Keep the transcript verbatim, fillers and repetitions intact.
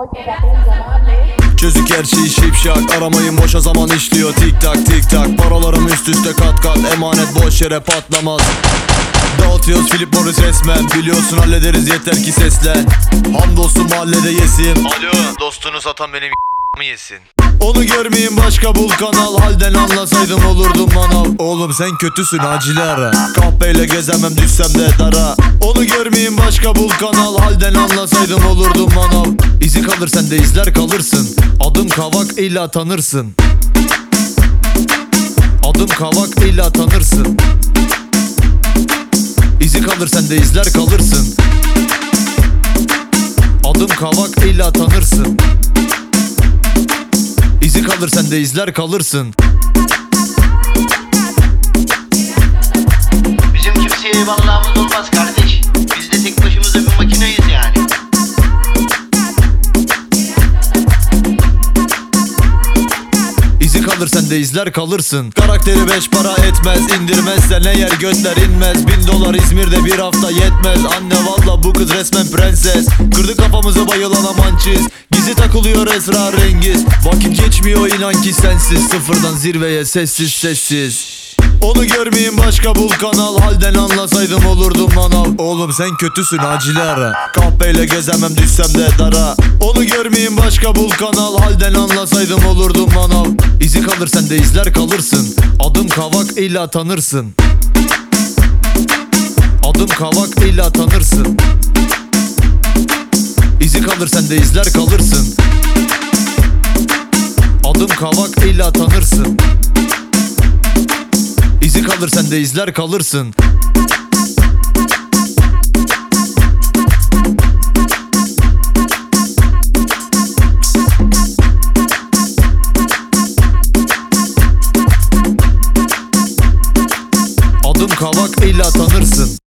Çözük her şey şipşak, aramayın boşa zaman işliyor tik tak tik tak. Paralarım üst üste kat kat, emanet boş yere patlamaz. Dağıtıyoruz Philip Morris resmen, biliyorsun hallederiz yeter ki seslen. Hamdolsun mahallede yesim. Alo, dostunu satan benim mı yesin? Onu görmeyin başka bul kanal, halden anlasaydım olurdum manav. Oğlum sen kötüsün acil ara, kahpeyle gezemem düşsem de dara. Onu görmeyin başka bul kanal, halden anlasaydım olurdum manav. İzi kalır sen de izler kalırsın, adım Kavak illa tanırsın. Adım Kavak illa tanırsın. İzi kalır sen de izler kalırsın, adım Kavak illa tanırsın. İzi kalır sen de izler kalırsın. Bizim kimseye eyvallahımız olmaz kardeş. Biz de tek başımıza bir makineyiz yani. İzi kalır sen de izler kalırsın. Karakteri beş para etmez, indirmezsen eğer götler inmez. Bin dolar İzmir'de bir hafta yetmez. Anne valla bu kız resmen prenses. Kırdı kafamızı bayılan aman çiz. Gizli takılıyor esrarengiz. Vakit geçmiyor inan ki sensiz. Sıfırdan zirveye sessiz sessiz. Onu görmeyin başka bul kanal, halden anlasaydım olurdum manav. Oğlum sen kötüsün acil ara, kahpeyle gezemem düşsem de dara. Onu görmeyin başka bul kanal, halden anlasaydım olurdum manav. İzi kalır sen de izler kalırsın, adım Kavak illa tanırsın. Adım Kavak illa tanırsın. İzi kalır sen de izler kalırsın, adım Kavak illa tanırsın. İzi kalır sen de izler kalırsın. Adım Kavak illa tanırsın.